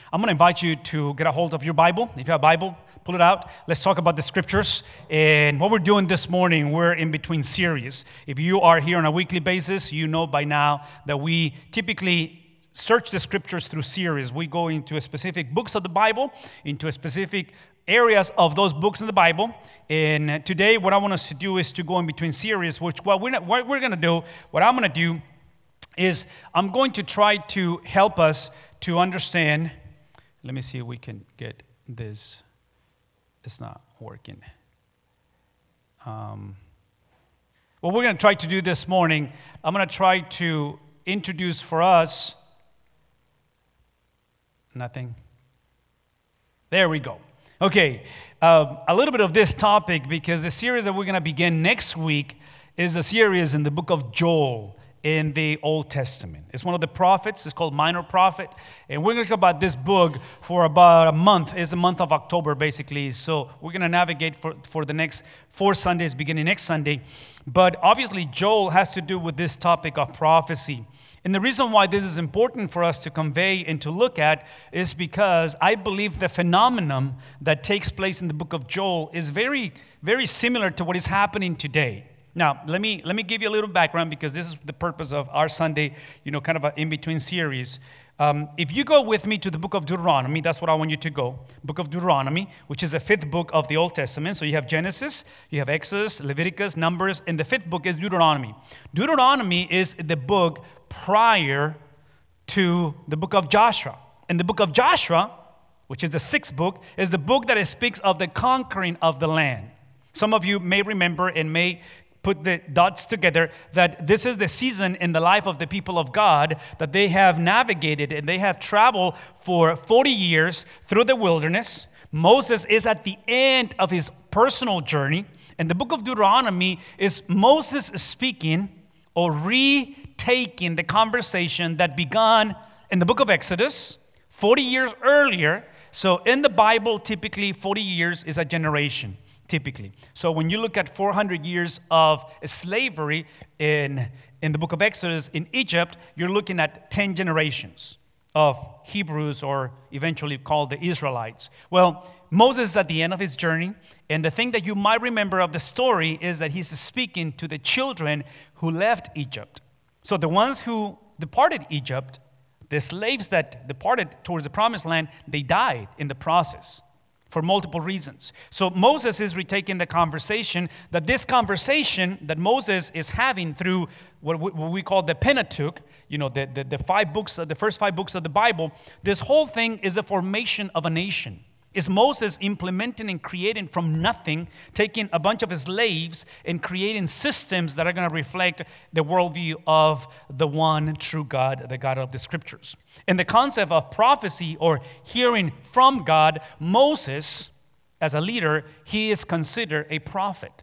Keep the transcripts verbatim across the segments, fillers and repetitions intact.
I'm going to invite you to get a hold of your Bible. If you have a Bible, pull it out. Let's talk about the scriptures. And what we're doing this morning, we're in between series. If you are here on a weekly basis, you know by now that we typically search the scriptures through series. We go into a specific books of the Bible, into a specific areas of those books in the Bible. And today, what I want us to do is to go in between series, which what we're, not, what we're going to do, what I'm going to do is I'm going to try to help us to understand. Let me see if we can get this. It's not working. Um, what we're going to try to do this morning, I'm going to try to introduce for us. Nothing. There we go. Okay, uh, a little bit of this topic, because the series that we're going to begin next week is a series in the book of Joel in the Old Testament. It's one of the prophets. It's called Minor Prophet. And we're going to talk about this book for about a month. It's the month of October, basically. So we're going to navigate for, for the next four Sundays, beginning next Sunday. But obviously, Joel has to do with this topic of prophecy. And the reason why this is important for us to convey and to look at is because I believe the phenomenon that takes place in the book of Joel is very, very similar to what is happening today. Now, let me let me give you a little background, because this is the purpose of our Sunday, you know, kind of an in-between series. Um, if you go with me to the book of Deuteronomy, that's what I want you to go. Book of Deuteronomy, which is the fifth book of the Old Testament. So you have Genesis, you have Exodus, Leviticus, Numbers, and the fifth book is Deuteronomy. Deuteronomy is the book prior to the book of Joshua. And the book of Joshua, which is the sixth book, is the book that speaks of the conquering of the land. Some of you may remember and may put the dots together that this is the season in the life of the people of God that they have navigated and they have traveled for forty years through the wilderness. Moses is at the end of his personal journey, and the book of Deuteronomy is Moses speaking or retaking the conversation that began in the book of Exodus forty years earlier. So in the Bible, typically forty years is a generation. Typically. So when you look at four hundred years of slavery in, in the book of Exodus in Egypt, you're looking at ten generations of Hebrews, or eventually called the Israelites. Well, Moses is at the end of his journey, and the thing that you might remember of the story is that he's speaking to the children who left Egypt. So the ones who departed Egypt, the slaves that departed towards the promised land, they died in the process. For multiple reasons. So Moses is retaking the conversation, that this conversation that Moses is having through what we call the Pentateuch, you know, the, the, the five books, the first five books of the Bible, this whole thing is a formation of a nation. Is Moses implementing and creating from nothing, taking a bunch of slaves and creating systems that are going to reflect the worldview of the one true God, the God of the Scriptures. In the concept of prophecy or hearing from God, Moses, as a leader, he is considered a prophet.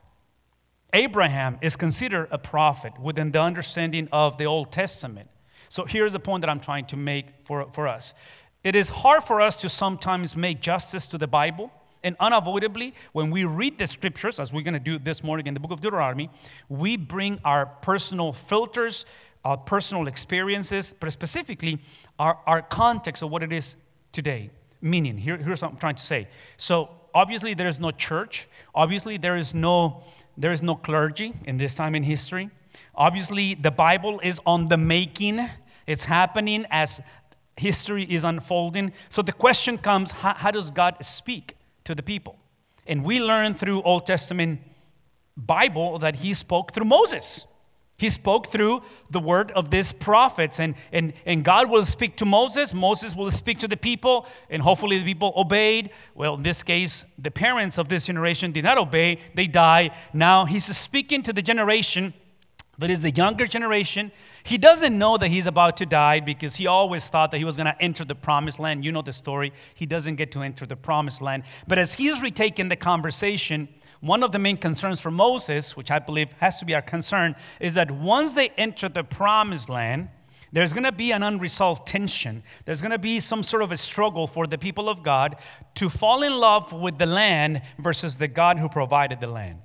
Abraham is considered a prophet within the understanding of the Old Testament. So here's the point that I'm trying to make for, for us. It is hard for us to sometimes make justice to the Bible, and unavoidably, when we read the scriptures, as we're going to do this morning in the book of Deuteronomy, we bring our personal filters, our personal experiences, but specifically our, our context of what it is today. Meaning, here, here's what I'm trying to say. So obviously there is no church. Obviously there is no, there is no clergy in this time in history. Obviously the Bible is on the making. It's happening as history is unfolding. So the question comes, how, how does God speak to the people? And we learn through Old Testament Bible that he spoke through Moses. He spoke through the word of these prophets. And, and, and God will speak to Moses. Moses will speak to the people. And hopefully the people obeyed. Well, in this case, the parents of this generation did not obey. They died. Now he's speaking to the generation that is the younger generation. He doesn't know that he's about to die, because he always thought that he was going to enter the promised land. You know the story. He doesn't get to enter the promised land. But as he's retaking the conversation, one of the main concerns for Moses, which I believe has to be our concern, is that once they enter the promised land, there's going to be an unresolved tension. There's going to be some sort of a struggle for the people of God to fall in love with the land versus the God who provided the land.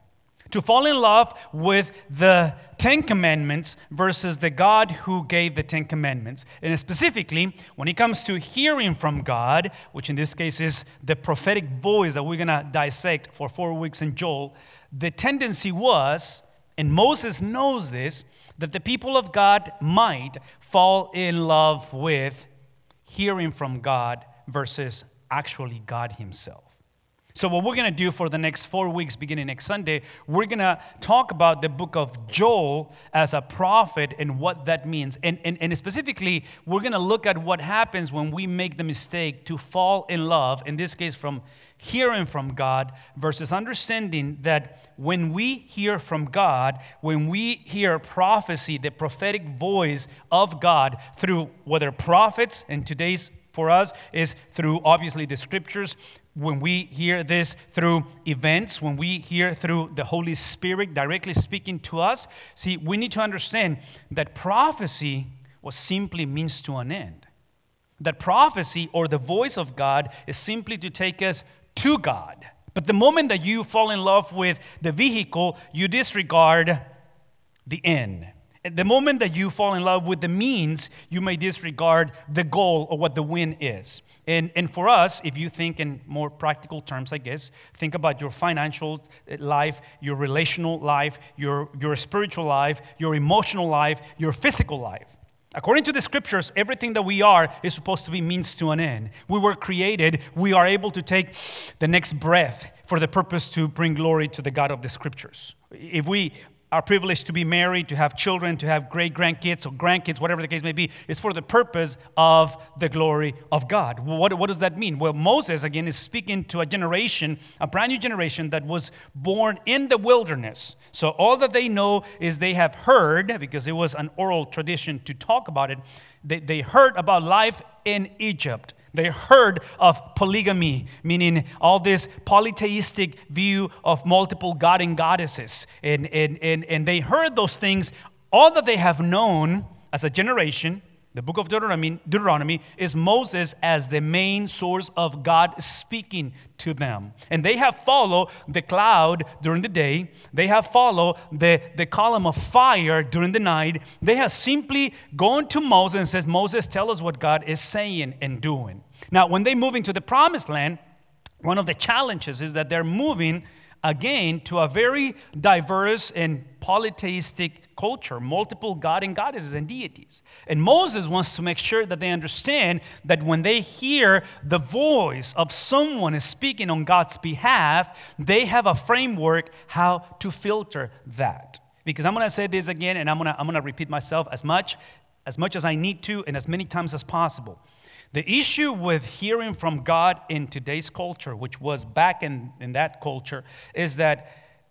To fall in love with the Ten Commandments versus the God who gave the Ten Commandments. And specifically, when it comes to hearing from God, which in this case is the prophetic voice that we're going to dissect for four weeks in Joel, the tendency was, and Moses knows this, that the people of God might fall in love with hearing from God versus actually God himself. So what we're going to do for the next four weeks, beginning next Sunday, we're going to talk about the book of Joel as a prophet and what that means. And, and, and specifically, we're going to look at what happens when we make the mistake to fall in love, in this case from hearing from God, versus understanding that when we hear from God, when we hear prophecy, the prophetic voice of God through whether prophets, and today's for us is through obviously the scriptures, when we hear this through events, when we hear through the Holy Spirit directly speaking to us, see, we need to understand that prophecy was simply means to an end. That prophecy or the voice of God is simply to take us to God. But the moment that you fall in love with the vehicle, you disregard the end. At the moment that you fall in love with the means, you may disregard the goal or what the win is. And, and for us, if you think in more practical terms, I guess, think about your financial life, your relational life, your, your spiritual life, your emotional life, your physical life. According to the scriptures, everything that we are is supposed to be means to an end. We were created, we are able to take the next breath for the purpose to bring glory to the God of the scriptures. If we are privileged to be married, to have children, to have great-grandkids or grandkids, whatever the case may be, is for the purpose of the glory of God. What, what does that mean? Well, Moses, again, is speaking to a generation, a brand new generation that was born in the wilderness. So all that they know is they have heard, because it was an oral tradition to talk about it, they, they heard about life in Egypt. They heard of polygamy, meaning all this polytheistic view of multiple god and goddesses. And, and, and, and they heard those things. All that they have known as a generation, the book of Deuteronomy, Deuteronomy is Moses as the main source of God speaking to them. And they have followed the cloud during the day. They have followed the, the column of fire during the night. They have simply gone to Moses and said, Moses, tell us what God is saying and doing. Now, when they move into the promised land, one of the challenges is that they're moving again to a very diverse and polytheistic culture, multiple god and goddesses and deities. And Moses wants to make sure that they understand that when they hear the voice of someone is speaking on God's behalf, they have a framework how to filter that. Because I'm going to say this again, and I'm going to I'm going to repeat myself as much as much as I need to and as many times as possible. The issue with hearing from God in today's culture, which was back in, in that culture, is that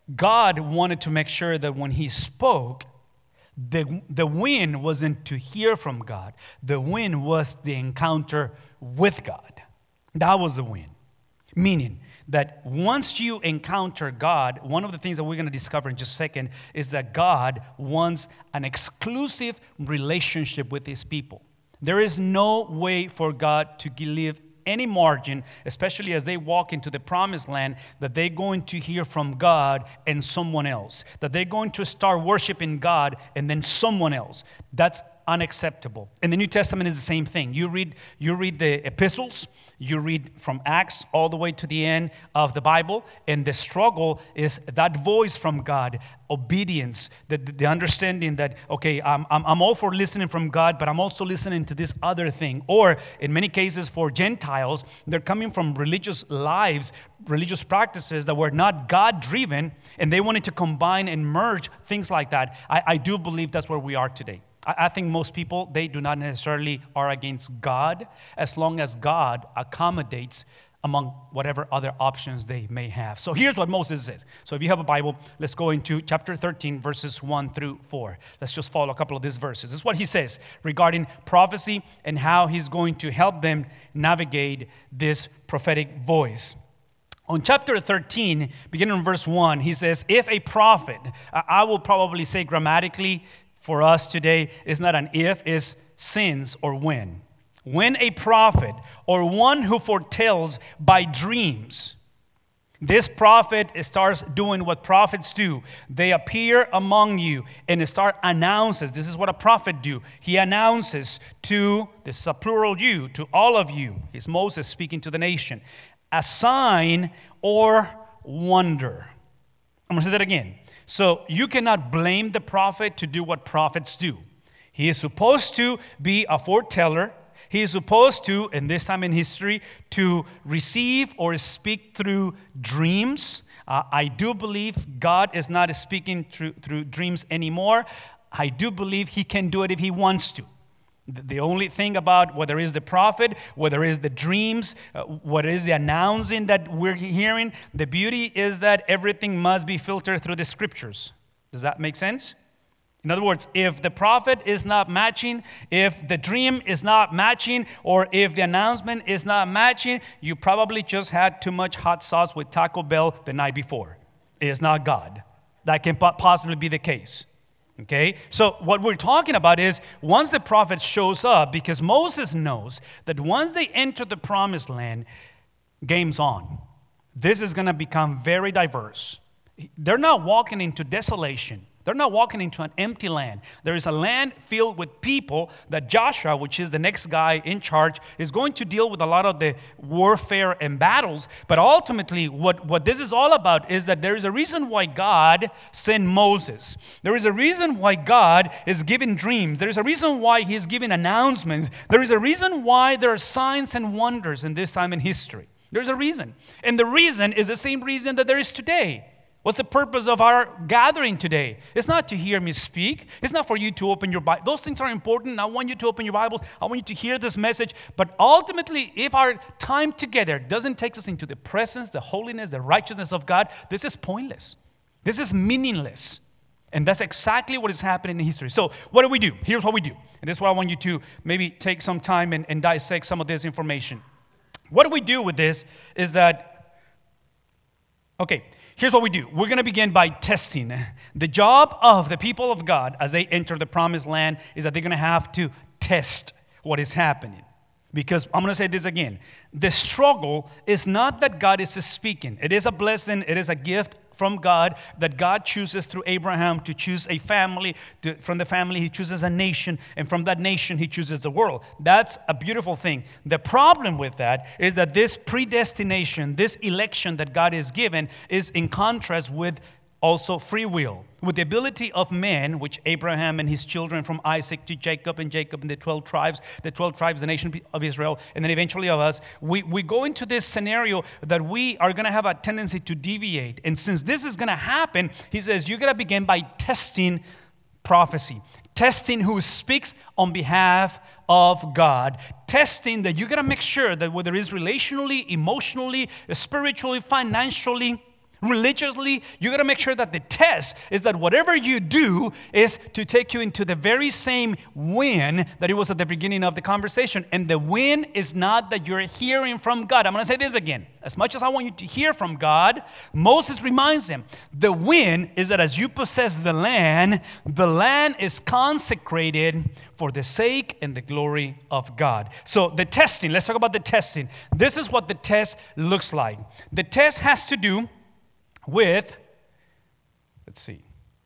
God wanted to make sure that when he spoke, the, the win wasn't to hear from God. The win was the encounter with God. That was the win. Meaning that once you encounter God, one of the things that we're going to discover in just a second is that God wants an exclusive relationship with his people. There is no way for God to leave any margin, especially as they walk into the promised land, that they're going to hear from God and someone else. That they're going to start worshiping God and then someone else. That's unacceptable. In the New Testament is the same thing. You read, you read the epistles, you read from Acts all the way to the end of the Bible, and the struggle is that voice from God, obedience, the, the understanding that, okay, I'm, I'm, I'm all for listening from God, but I'm also listening to this other thing. Or in many cases for Gentiles, they're coming from religious lives, religious practices that were not God-driven, and they wanted to combine and merge things like that. I, I do believe that's where we are today. I think most people, they do not necessarily are against God as long as God accommodates among whatever other options they may have. So here's what Moses says. So if you have a Bible, let's go into chapter thirteen, verses one through four. Let's just follow a couple of these verses. This is what he says regarding prophecy and how he's going to help them navigate this prophetic voice. On chapter thirteen, beginning in verse one, he says, if a prophet, I will probably say grammatically, for us today is not an if, is since or when. When a prophet or one who foretells by dreams This prophet starts doing what prophets do. They appear among you and start announces. This is what a prophet do. He announces to, this is a plural you, to all of you. It's Moses speaking to the nation. A sign or wonder. I'm going to say that again. So you cannot blame the prophet to do what prophets do. He is supposed to be a foreteller. He is supposed to, in this time in history, to receive or speak through dreams. Uh, I do believe God is not speaking through, through dreams anymore. I do believe he can do it if he wants to. The, the only thing about whether it's the prophet, whether it's the dreams, uh, what is the announcing that we're hearing, the beauty is that everything must be filtered through the scriptures. Does that make sense? In other words, if the prophet is not matching, if the dream is not matching, or if the announcement is not matching, you probably just had too much hot sauce with Taco Bell the night before. It is not God. That can possibly be the case. Okay? So what we're talking about is once the prophet shows up, because Moses knows that once they enter the promised land, game's on. This is going to become very diverse. They're not walking into desolation. They're not walking into an empty land. There is a land filled with people that Joshua, which is the next guy in charge, is going to deal with a lot of the warfare and battles. But ultimately, what, what this is all about is that there is a reason why God sent Moses. There is a reason why God is giving dreams. There is a reason why he's giving announcements. There is a reason why there are signs and wonders in this time in history. There's a reason. And the reason is the same reason that there is today. What's the purpose of our gathering today? It's not to hear me speak. It's not for you to open your Bible. Those things are important. I want you to open your Bibles. I want you to hear this message. But ultimately, if our time together doesn't take us into the presence, the holiness, the righteousness of God, this is pointless. This is meaningless. And that's exactly what is happening in history. So what do we do? Here's what we do. And this is why I want you to maybe take some time and, and dissect some of this information. What do we do with this is that, okay, here's what we do. We're going to begin by testing. The job of the people of God as they enter the promised land is that they're going to have to test what is happening. Because I'm going to say this again. The struggle is not that God is speaking. It is a blessing. It is a gift from God that God chooses through Abraham to choose a family. To, from the family, he chooses a nation. And from that nation, he chooses the world. That's a beautiful thing. The problem with that is that this predestination, this election that God is given is in contrast with also free will, with the ability of man, which Abraham and his children from Isaac to Jacob and Jacob and the twelve tribes, the twelve tribes, the nation of Israel, and then eventually of us, we, we go into this scenario that we are going to have a tendency to deviate. And since this is going to happen, he says, you're going to begin by testing prophecy, testing who speaks on behalf of God, testing that you're going to make sure that whether it's relationally, emotionally, spiritually, financially, religiously, you got to make sure that the test is that whatever you do is to take you into the very same win that it was at the beginning of the conversation. And the win is not that you're hearing from God. I'm going to say this again. As much as I want you to hear from God, Moses reminds them, the win is that as you possess the land, the land is consecrated for the sake and the glory of God. So the testing, let's talk about the testing. This is what the test looks like. The test has to do with, let's see.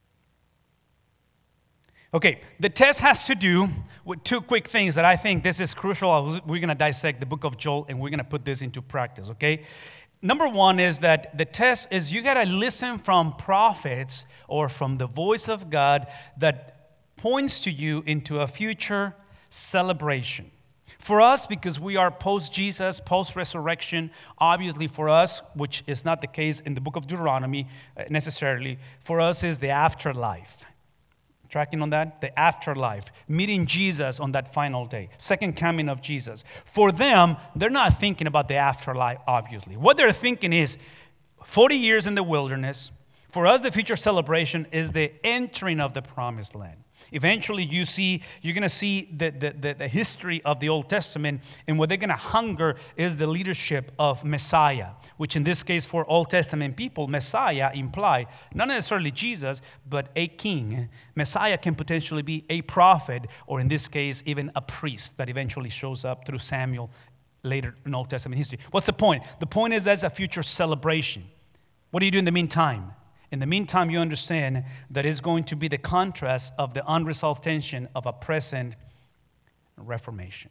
Okay, the test has to do with two quick things that I think this is crucial. We're going to dissect the book of Joel and we're going to put this into practice, okay? Number one is that the test is you got to listen from prophets or from the voice of God that points to you into a future celebration. For us, because we are post-Jesus, post-resurrection, obviously for us, which is not the case in the book of Deuteronomy necessarily, for us is the afterlife. Tracking on that? The afterlife. Meeting Jesus on that final day. Second coming of Jesus. For them, they're not thinking about the afterlife, obviously. What they're thinking is forty years in the wilderness. For us, the future celebration is the entering of the promised land. Eventually, you see, you're going to see the, the, the, the history of the Old Testament, and what they're going to hunger is the leadership of Messiah, which in this case for Old Testament people, Messiah implied not necessarily Jesus, but a king. Messiah can potentially be a prophet, or in this case, even a priest that eventually shows up through Samuel later in Old Testament history. What's the point? The point is that's a future celebration. What do you do in the meantime? In the meantime, you understand that it's going to be the contrast of the unresolved tension of a present reformation.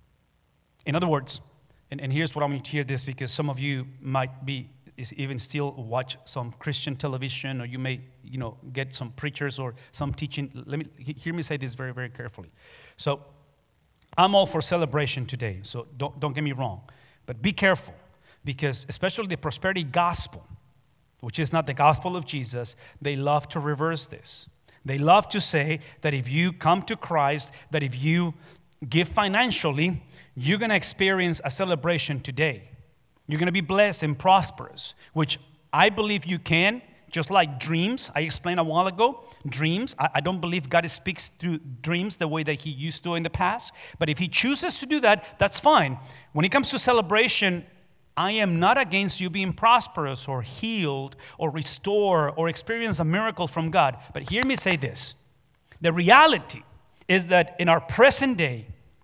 In other words, and, and here's what I want you to hear this, because some of you might be is even still watch some Christian television, or you may, you know, get some preachers or some teaching. Let me hear me say this very, very carefully. So, I'm all for celebration today. So don't don't get me wrong, but be careful, because especially the prosperity gospel, which is not the gospel of Jesus, they love to reverse this. They love to say that if you come to Christ, that if you give financially, you're going to experience a celebration today. You're going to be blessed and prosperous, which I believe you can, just like dreams. I explained a while ago, dreams. I, I don't believe God speaks through dreams the way that he used to in the past. But if he chooses to do that, that's fine. When it comes to celebration, I am not against you being prosperous or healed or restored or experience a miracle from God. But hear me say this. The reality is that in our present day,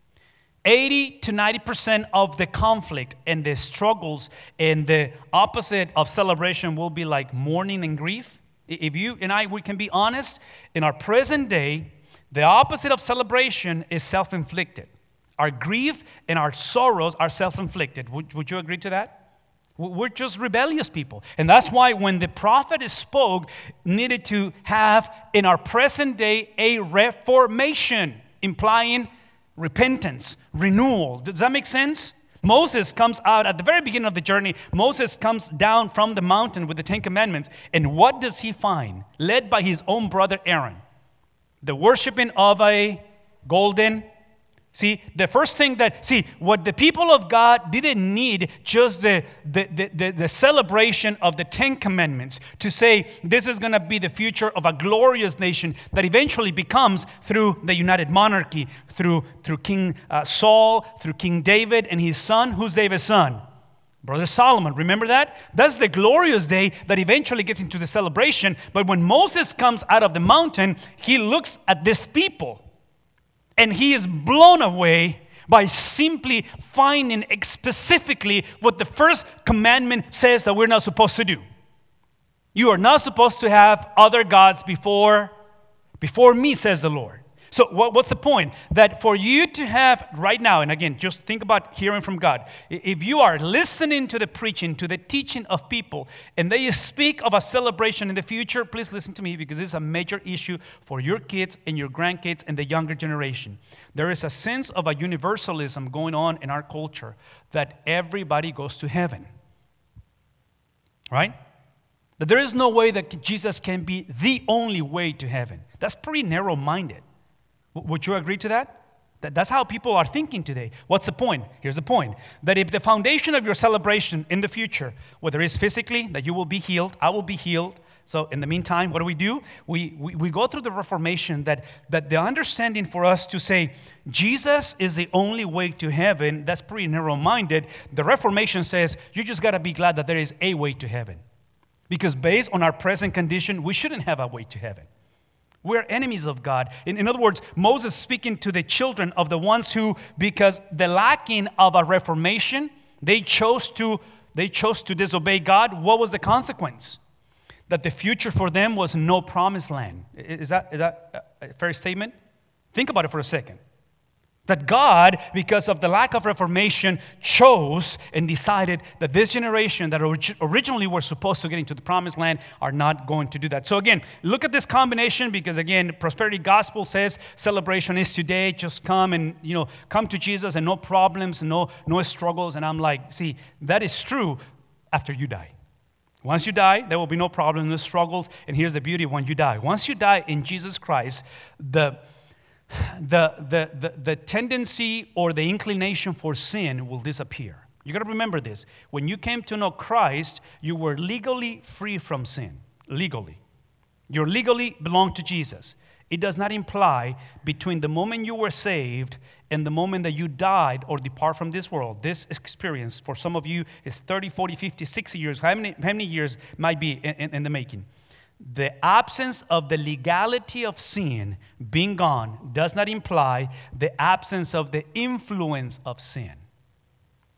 eighty to ninety percent of the conflict and the struggles and the opposite of celebration will be like mourning and grief. If you and I, we can be honest, in our present day, the opposite of celebration is self-inflicted. Our grief and our sorrows are self-inflicted. Would, would you agree to that? We're just rebellious people. And that's why when the prophet spoke, needed to have in our present day a reformation, implying repentance, renewal. Does that make sense? Moses comes out at the very beginning of the journey. Moses comes down from the mountain with the Ten Commandments. And what does he find? Led by his own brother Aaron. The worshiping of a golden. See, the first thing that, see, what the people of God didn't need just the, the, the, the, the celebration of the Ten Commandments to say this is going to be the future of a glorious nation that eventually becomes through the united monarchy, through, through King uh, Saul, through King David and his son. Who's David's son? Brother Solomon. Remember that? That's the glorious day that eventually gets into the celebration. But when Moses comes out of the mountain, he looks at this people. And he is blown away by simply finding specifically what the first commandment says that we're not supposed to do. You are not supposed to have other gods before, before me, says the Lord. So what, what's the point? That for you to have right now, and again, just think about hearing from God. If you are listening to the preaching, to the teaching of people, and they speak of a celebration in the future, please listen to me, because this is a major issue for your kids and your grandkids and the younger generation. There is a sense of a universalism going on in our culture that everybody goes to heaven. Right? That there is no way that Jesus can be the only way to heaven. That's pretty narrow-minded. Would you agree to that? that? That's how people are thinking today. What's the point? Here's the point. That if the foundation of your celebration in the future, whether it's physically, that you will be healed, I will be healed. So in the meantime, what do we do? We, we, we go through the Reformation that, that the understanding for us to say Jesus is the only way to heaven, that's pretty narrow-minded. The Reformation says you just got to be glad that there is a way to heaven. Because based on our present condition, we shouldn't have a way to heaven. We're enemies of God. In, in other words, Moses speaking to the children of the ones who, because the lacking of a reformation, they chose to they chose to disobey God. What was the consequence? That the future for them was no promised land. Is that, is that a fair statement? Think about it for a second. That God, because of the lack of reformation, chose and decided that this generation that orig- originally were supposed to get into the promised land are not going to do that. So again, look at this combination, because again, prosperity gospel says celebration is today. Just come and, you know, come to Jesus and no problems, no, no struggles. And I'm like, see, that is true after you die. Once you die, there will be no problem, no struggles. And here's the beauty when you die. Once you die in Jesus Christ, the The, the, the, the tendency or the inclination for sin will disappear. You got to remember this. When you came to know Christ, you were legally free from sin. Legally. You legally belong to Jesus. It does not imply between the moment you were saved and the moment that you died or depart from this world. This experience, for some of you, is thirty, forty, fifty, sixty years. How many, how many years might be in, in, in the making? The absence of the legality of sin being gone does not imply the absence of the influence of sin.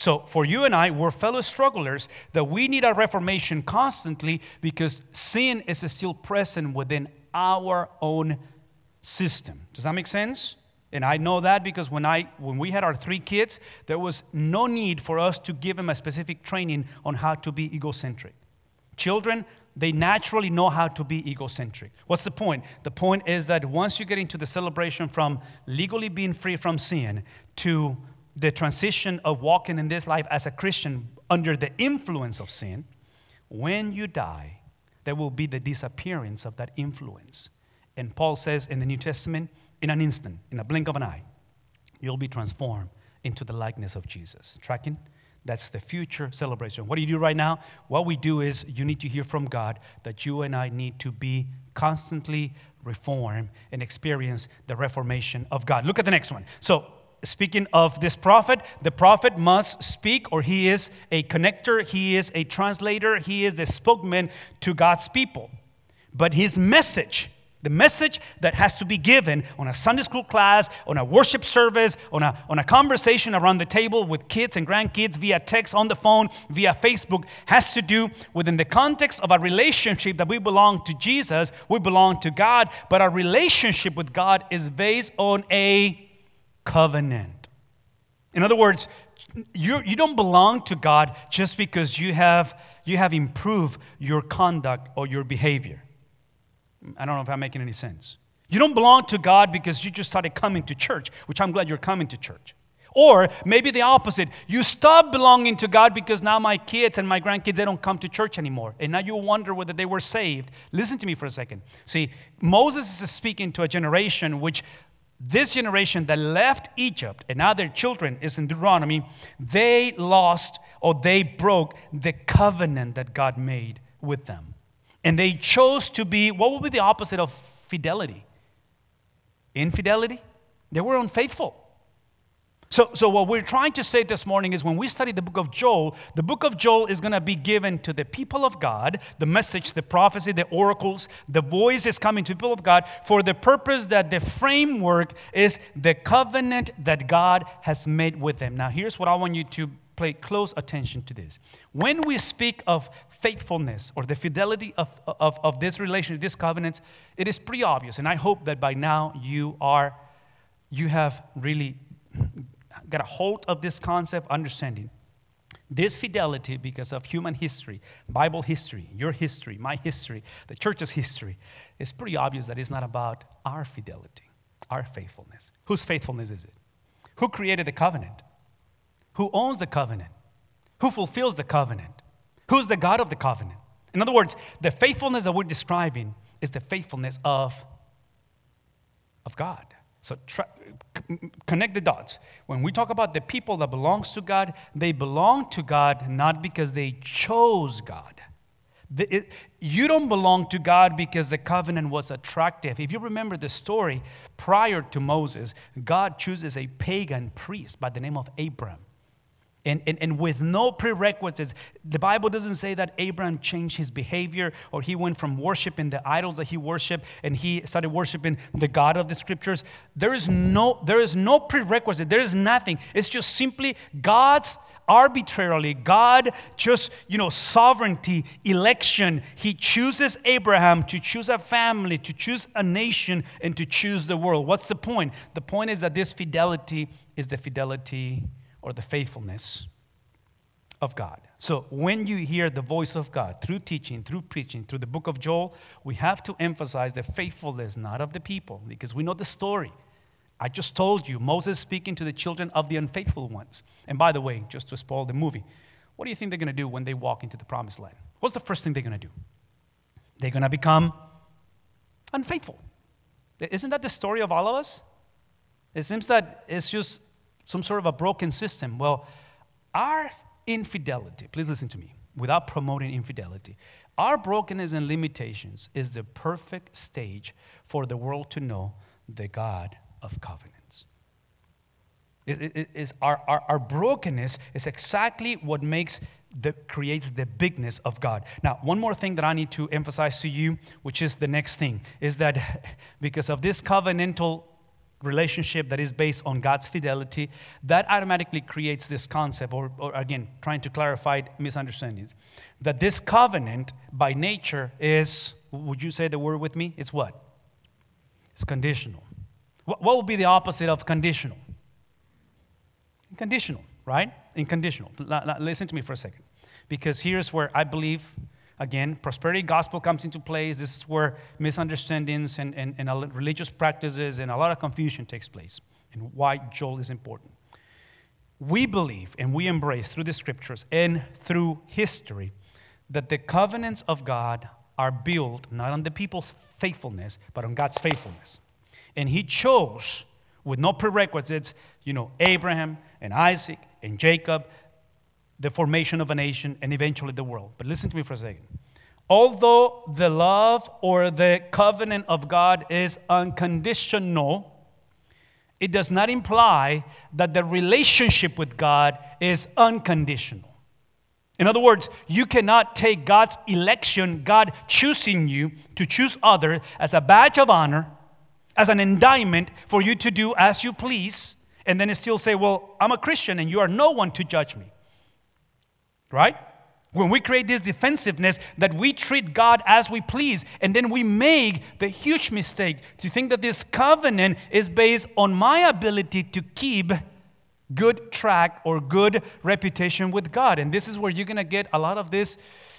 So for you and I, we're fellow strugglers that we need our reformation constantly because sin is still present within our own system. Does that make sense? And I know that because when I when we had our three kids, there was no need for us to give them a specific training on how to be egocentric. Children, they naturally know how to be egocentric. What's the point? The point is that once you get into the celebration from legally being free from sin to the transition of walking in this life as a Christian under the influence of sin, when you die, there will be the disappearance of that influence. And Paul says in the New Testament, in an instant, in a blink of an eye, you'll be transformed into the likeness of Jesus. Tracking? That's the future celebration. What do you do right now? What we do is you need to hear from God that you and I need to be constantly reformed and experience the reformation of God. Look at the next one. So, speaking of this prophet, the prophet must speak, or he is a connector, he is a translator, he is the spokesman to God's people. But his message, the message that has to be given on a Sunday school class, on a worship service, on a, on a conversation around the table with kids and grandkids, via text, on the phone, via Facebook, has to do within the context of a relationship that we belong to Jesus, we belong to God, but our relationship with God is based on a covenant. In other words, you, you don't belong to God just because you have, you have improved your conduct or your behavior. I don't know if I'm making any sense. You don't belong to God because you just started coming to church, which I'm glad you're coming to church. Or maybe the opposite. You stop belonging to God because now my kids and my grandkids, they don't come to church anymore. And now you wonder whether they were saved. Listen to me for a second. See, Moses is speaking to a generation which this generation that left Egypt, and now their children is in Deuteronomy, they lost or they broke the covenant that God made with them. And they chose to be, what would be the opposite of fidelity? Infidelity? They were unfaithful. So, so what we're trying to say this morning is when we study the book of Joel, the book of Joel is going to be given to the people of God, the message, the prophecy, the oracles, the voice is coming to the people of God for the purpose that the framework is the covenant that God has made with them. Now, here's what I want you to pay close attention to this. When we speak of faithfulness or the fidelity of, of, of this relationship, this covenant, it is pretty obvious. And I hope that by now you are, you have really got a hold of this concept, understanding. This fidelity, because of human history, Bible history, your history, my history, the church's history, it's pretty obvious that it's not about our fidelity, our faithfulness. Whose faithfulness is it? Who created the covenant? Who owns the covenant? Who fulfills the covenant? Who's the God of the covenant? In other words, the faithfulness that we're describing is the faithfulness of, of God. So try, c- connect the dots. When we talk about the people that belongs to God, they belong to God not because they chose God. The, it, you don't belong to God because the covenant was attractive. If you remember the story, prior to Moses, God chooses a pagan priest by the name of Abram. And, and, and with no prerequisites. The Bible doesn't say that Abraham changed his behavior or he went from worshiping the idols that he worshiped and he started worshiping the God of the scriptures. There is no, there is no prerequisite. There is nothing. It's just simply God's arbitrarily, God just, you know, sovereignty, election. He chooses Abraham to choose a family, to choose a nation, and to choose the world. What's the point? The point is that this fidelity is the fidelity or the faithfulness of God. So when you hear the voice of God through teaching, through preaching, through the book of Joel, we have to emphasize the faithfulness, not of the people, because we know the story. I just told you, Moses speaking to the children of the unfaithful ones. And by the way, just to spoil the movie, what do you think they're going to do when they walk into the promised land? What's the first thing they're going to do? They're going to become unfaithful. Isn't that the story of all of us? It seems that it's just some sort of a broken system. Well, our infidelity, please listen to me, without promoting infidelity, our brokenness and limitations is the perfect stage for the world to know the God of covenants. It, it, it is our, our, our brokenness is exactly what makes the creates the bigness of God. Now, one more thing that I need to emphasize to you, which is the next thing, is that because of this covenantal relationship that is based on God's fidelity, that automatically creates this concept, or, or again, trying to clarify misunderstandings, that this covenant by nature is, would you say the word with me? It's what? It's conditional. What, what would be the opposite of conditional? Conditional, right? Inconditional. Listen to me for a second. Because here's where I believe, again, prosperity gospel comes into place. This is where misunderstandings and, and, and religious practices and a lot of confusion takes place, and why Joel is important. We believe and we embrace through the scriptures and through history that the covenants of God are built not on the people's faithfulness, but on God's faithfulness. And he chose, with no prerequisites, you know, Abraham and Isaac and Jacob, the formation of a nation, and eventually the world. But listen to me for a second. Although the love or the covenant of God is unconditional, it does not imply that the relationship with God is unconditional. In other words, you cannot take God's election, God choosing you to choose others, as a badge of honor, as an indictment for you to do as you please, and then still say, well, I'm a Christian and you are no one to judge me. Right? When we create this defensiveness that we treat God as we please, and then we make the huge mistake to think that this covenant is based on my ability to keep good track or good reputation with God. And this is where you're going to get a lot of this,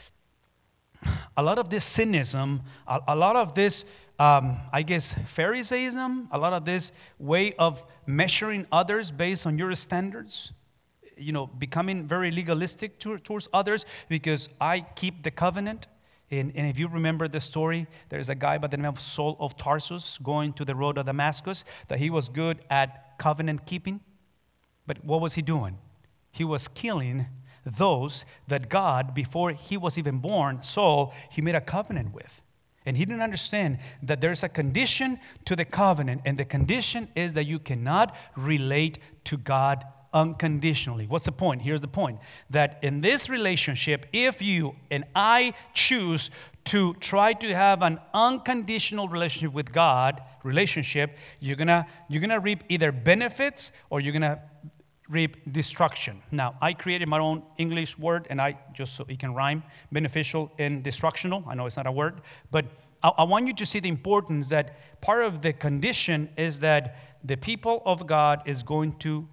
a lot of this cynicism, a, a lot of this, um, I guess, Pharisaism, a lot of this way of measuring others based on your standards. You know, becoming very legalistic to, towards others because I keep the covenant. And, and if you remember the story, there's a guy by the name of Saul of Tarsus going to the road of Damascus, that he was good at covenant keeping. But what was he doing? He was killing those that God, before he was even born, Saul, he made a covenant with. And he didn't understand that there's a condition to the covenant, and the condition is that you cannot relate to God unconditionally. What's the point? Here's the point. That in this relationship, if you and I choose to try to have an unconditional relationship with God, relationship, you're gonna you're gonna reap either benefits or you're gonna reap destruction. Now, I created my own English word, and I just so it can rhyme, beneficial and destructional. I know it's not a word, but I, I want you to see the importance that part of the condition is that the people of God is going to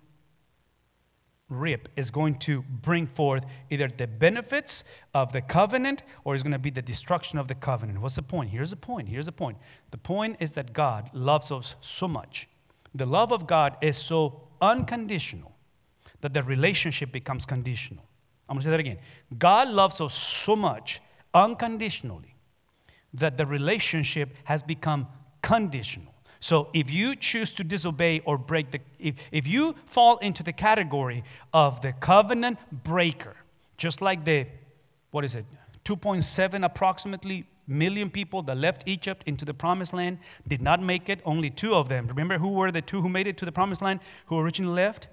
reap, is going to bring forth either the benefits of the covenant or is going to be the destruction of the covenant. What's the point? Here's the point. Here's the point. The point is that God loves us so much. The love of God is so unconditional that the relationship becomes conditional. I'm going to say that again. God loves us so much unconditionally that the relationship has become conditional. So if you choose to disobey or break the, if, if you fall into the category of the covenant breaker, just like the, what is it, two point seven approximately million people that left Egypt into the promised land, did not make it, only two of them. Remember who were the two who made it to the promised land, who originally left?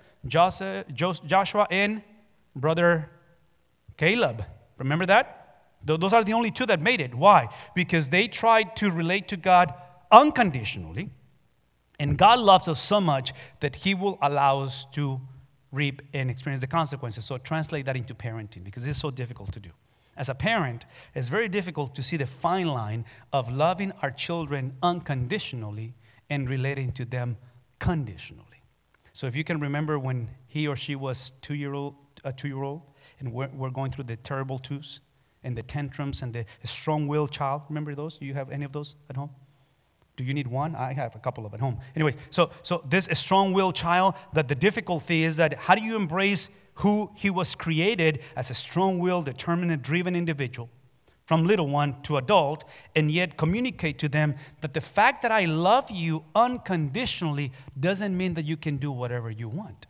Joshua and brother Caleb. Remember that? Those are the only two that made it. Why? Because they tried to relate to God unconditionally. And God loves us so much that he will allow us to reap and experience the consequences. So translate that into parenting, because it's so difficult to do. As a parent, it's very difficult to see the fine line of loving our children unconditionally and relating to them conditionally. So if you can remember when he or she was two-year-old, a two-year-old, and we're, we're going through the terrible twos and the tantrums and the strong-willed child. Remember those? Do you have any of those at home? Do you need one? I have a couple of at home. Anyways, so so this strong-willed child, that the difficulty is that how do you embrace who he was created as a strong-willed, determined, driven individual from little one to adult, and yet communicate to them that the fact that I love you unconditionally doesn't mean that you can do whatever you want.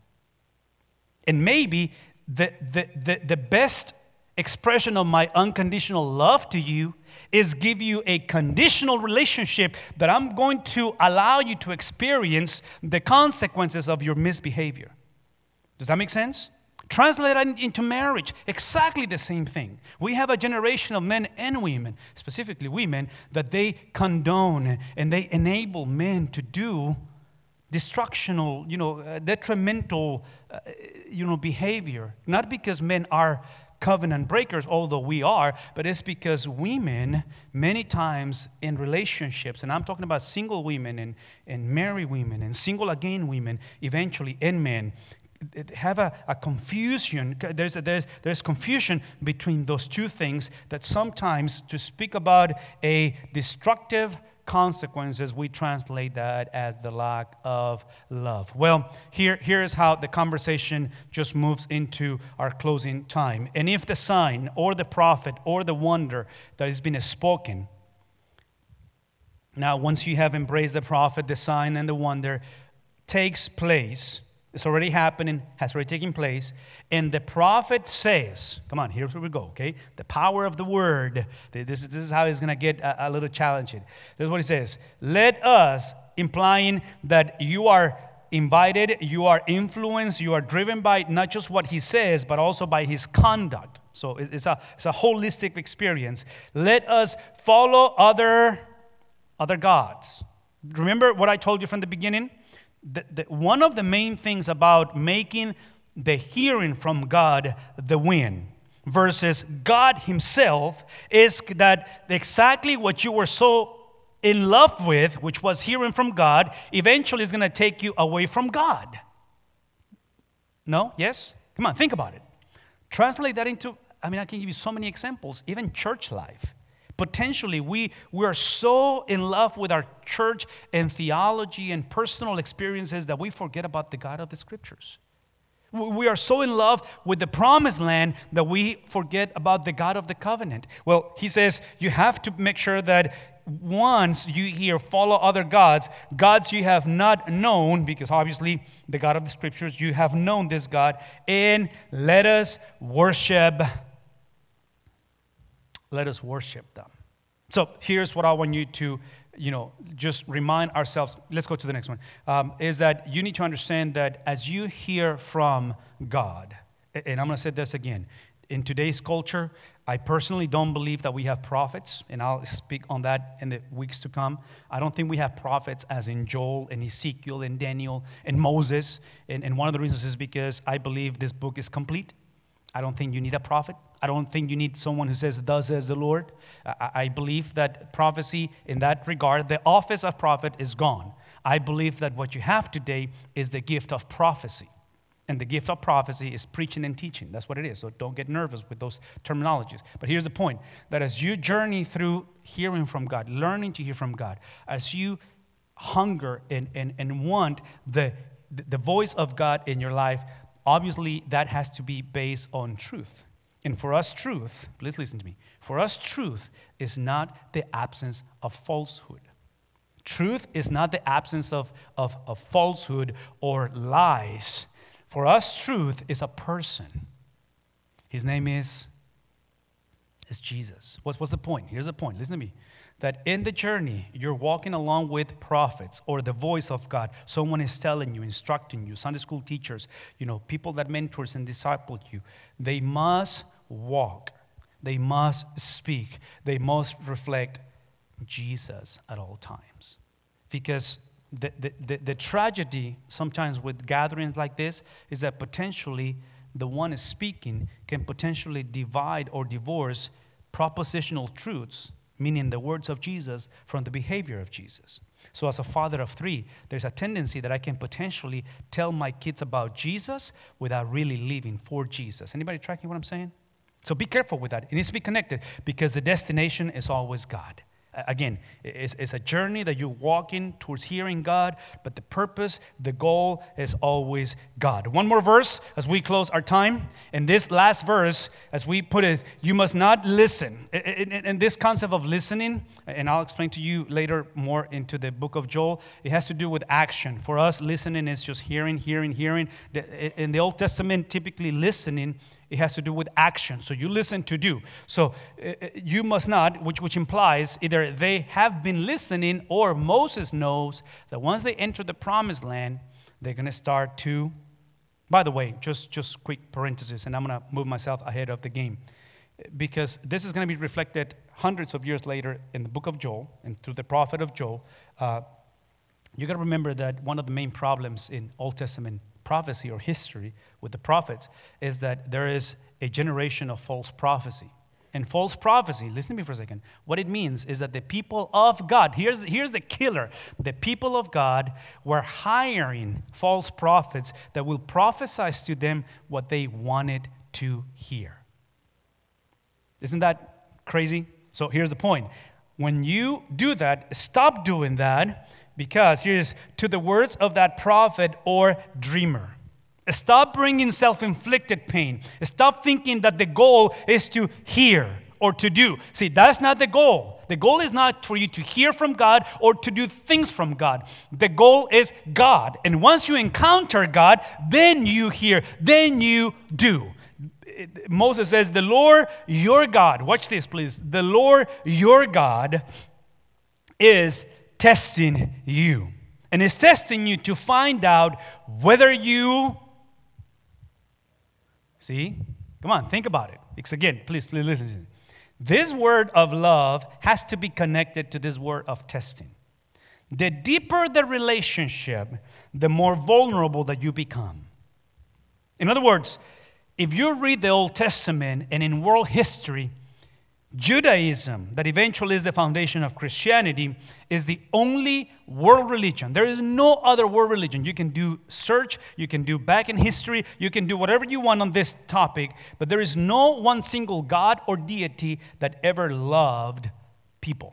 And maybe the the the, the best expression of my unconditional love to you is give you a conditional relationship that I'm going to allow you to experience the consequences of your misbehavior. Does that make sense? Translate it into marriage, exactly the same thing. We have a generation of men and women, specifically women, that they condone and they enable men to do destructional, you know, uh, detrimental, uh, you know, behavior. Not because men are covenant breakers, although we are, but it's because women, many times in relationships, and I'm talking about single women and, and married women and single again women, eventually, and men, have a, a confusion. There's, a, there's, there's confusion between those two things that sometimes, to speak about a destructive consequences, we translate that as the lack of love. Well, here, here's how the conversation just moves into our closing time. And if the sign or the prophet or the wonder that has been spoken, now once you have embraced the prophet, the sign, and the wonder takes place, it's already happening, has already taken place, and the prophet says, come on, here's where we go, okay? The power of the word. This is, this is how it's going to get a, a little challenging. This is what he says. Let us, implying that you are invited, you are influenced, you are driven by not just what he says, but also by his conduct. So it's a, it's a holistic experience. Let us follow other, other gods. Remember what I told you from the beginning? The, the, one of the main things about making the hearing from God the win versus God himself is that exactly what you were so in love with, which was hearing from God, eventually is going to take you away from God. No? Yes? Come on, think about it. Translate that into, I mean, I can give you so many examples, even church life. Potentially, we, we are so in love with our church and theology and personal experiences that we forget about the God of the Scriptures. We are so in love with the promised land that we forget about the God of the covenant. Well, he says you have to make sure that once you hear follow other gods, gods you have not known, because obviously the God of the Scriptures, you have known this God, and let us worship Let us worship them. So here's what I want you to, you know, just remind ourselves. Let's go to the next one. Um, is that you need to understand that as you hear from God, and I'm going to say this again, in today's culture, I personally don't believe that we have prophets, and I'll speak on that in the weeks to come. I don't think we have prophets as in Joel and Ezekiel and Daniel and Moses. And, and one of the reasons is because I believe this book is complete. I don't think you need a prophet. I don't think you need someone who says, thus says the Lord. I, I believe that prophecy in that regard, the office of prophet is gone. I believe that what you have today is the gift of prophecy. And the gift of prophecy is preaching and teaching. That's what it is. So don't get nervous with those terminologies. But here's the point, that as you journey through hearing from God, learning to hear from God, as you hunger and, and, and want the, the voice of God in your life, obviously that has to be based on truth. And for us, truth, please listen to me. For us, truth is not the absence of falsehood. Truth is not the absence of, of, of falsehood or lies. For us, truth is a person. His name is, is Jesus. What's, what's the point? Here's the point. Listen to me. That in the journey, you're walking along with prophets or the voice of God. Someone is telling you, instructing you, Sunday school teachers, you know, people that mentors and disciple you. They must walk. They must speak. They must reflect Jesus at all times. Because the, the, the, the tragedy sometimes with gatherings like this is that potentially the one is speaking can potentially divide or divorce propositional truths, meaning the words of Jesus, from the behavior of Jesus. So as a father of three, there's a tendency that I can potentially tell my kids about Jesus without really living for Jesus. Anybody tracking what I'm saying? So be careful with that. It needs to be connected because the destination is always God. Again, it's, it's a journey that you're walking towards hearing God, but the purpose, the goal is always God. One more verse as we close our time. And this last verse, as we put it, you must not listen. And this concept of listening, and I'll explain to you later more into the book of Joel, it has to do with action. For us, listening is just hearing, hearing, hearing. In the Old Testament, typically listening, it has to do with action. So you listen to do. So uh, you must not, which, which implies either they have been listening or Moses knows that once they enter the promised land, they're going to start to, by the way, just, just quick parenthesis, and I'm going to move myself ahead of the game. Because this is going to be reflected hundreds of years later in the book of Joel and through the prophet of Joel. Uh, You got to remember that one of the main problems in Old Testament prophecy or history with the prophets is that there is a generation of false prophecy. And false prophecy, listen to me for a second, what it means is that the people of God, here's, here's the killer, the people of God were hiring false prophets that will prophesy to them what they wanted to hear. Isn't that crazy? So here's the point. When you do that, stop doing that, because here's to the words of that prophet or dreamer. Stop bringing self-inflicted pain. Stop thinking that the goal is to hear or to do. See, that's not the goal. The goal is not for you to hear from God or to do things from God. The goal is God. And once you encounter God, then you hear, then you do. Moses says, the Lord your God, watch this please, the Lord your God is testing you. And is testing you to find out whether you, see, come on, think about it. It's again, please, please listen. This word of love has to be connected to this word of testing. The deeper the relationship, the more vulnerable that you become. In other words, if you read the Old Testament and in world history, Judaism, that eventually is the foundation of Christianity, is the only world religion. There is no other world religion. You can do search, you can do back in history, you can do whatever you want on this topic, but there is no one single God or deity that ever loved people.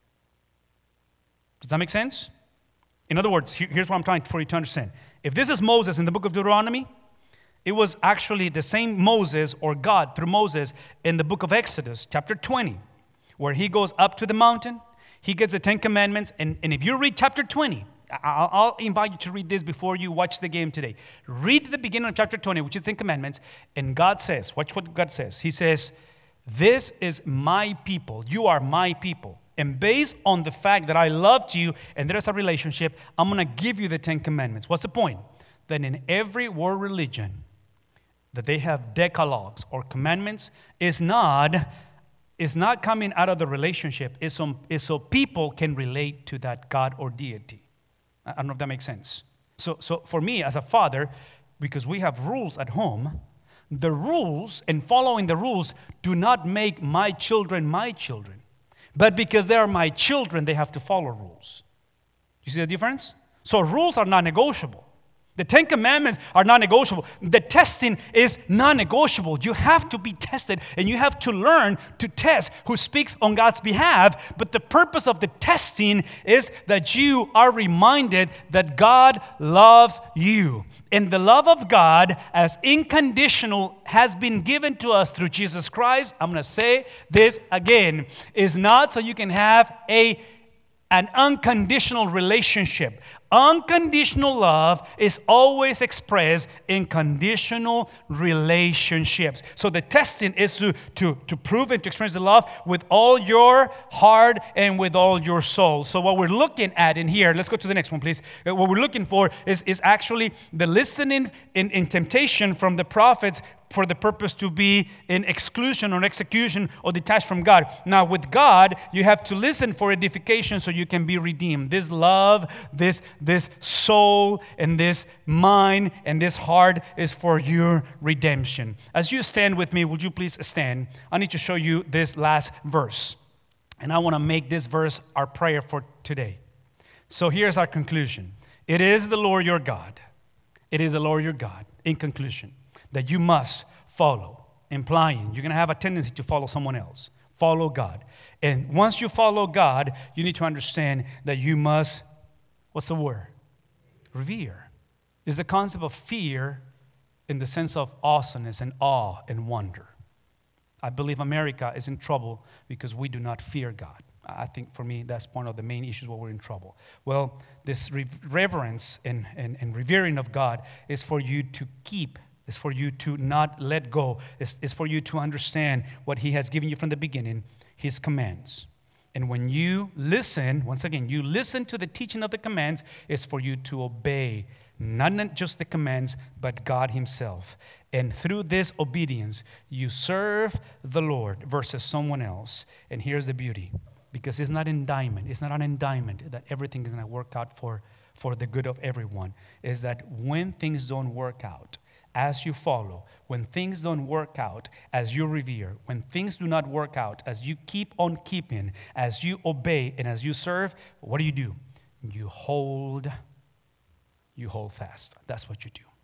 Does that make sense? In other words, here's what I'm trying for you to understand. If this is Moses in the book of Deuteronomy, it was actually the same Moses or God through Moses in the book of Exodus, chapter twenty, where he goes up to the mountain, he gets the Ten Commandments, and, and if you read chapter twenty, I'll, I'll invite you to read this before you watch the game today. Read the beginning of chapter twenty, which is Ten Commandments, and God says, watch what God says. He says, this is my people, you are my people. And based on the fact that I loved you and there's a relationship, I'm going to give you the Ten Commandments. What's the point? That in every world religion, that they have decalogues or commandments is not, is not coming out of the relationship. It's so, it's so people can relate to that God or deity. I don't know if that makes sense. So, so for me as a father, because we have rules at home, the rules and following the rules do not make my children my children. But because they are my children, they have to follow rules. You see the difference? So rules are non-negotiable. The Ten Commandments are non-negotiable. The testing is non-negotiable. You have to be tested, and you have to learn to test who speaks on God's behalf. But the purpose of the testing is that you are reminded that God loves you. And the love of God as unconditional has been given to us through Jesus Christ. I'm going to say this again. Is not so you can have a an unconditional relationship. Unconditional love is always expressed in conditional relationships. So the testing is to, to, to prove and to experience the love with all your heart and with all your soul. So what we're looking at in here, let's go to the next one, please. What we're looking for is, is actually the listening in, in temptation from the prophets for the purpose to be in exclusion or execution or detached from God. Now, with God, you have to listen for edification so you can be redeemed. This love, this, this soul, and this mind, and this heart is for your redemption. As you stand with me, would you please stand? I need to show you this last verse. And I want to make this verse our prayer for today. So here's our conclusion. It is the Lord your God. It is the Lord your God, in conclusion, that you must follow, implying you're going to have a tendency to follow someone else. Follow God. And once you follow God, you need to understand that you must, what's the word? Revere. It's the concept of fear in the sense of awesomeness and awe and wonder. I believe America is in trouble because we do not fear God. I think for me, that's one of the main issues where we're in trouble. Well, this reverence and, and, and revering of God is for you to keep. It's for you to not let go. It's, it's for you to understand what He has given you from the beginning, His commands. And when you listen, once again, you listen to the teaching of the commands, it's for you to obey, not just the commands, but God Himself. And through this obedience, you serve the Lord versus someone else. And here's the beauty, because it's not indictment. It's not an indictment that everything is going to work out for, for the good of everyone, is that when things don't work out as you follow, when things don't work out as you revere, when things do not work out as you keep on keeping, as you obey and as you serve, what do you do? You hold, you hold fast. That's what you do.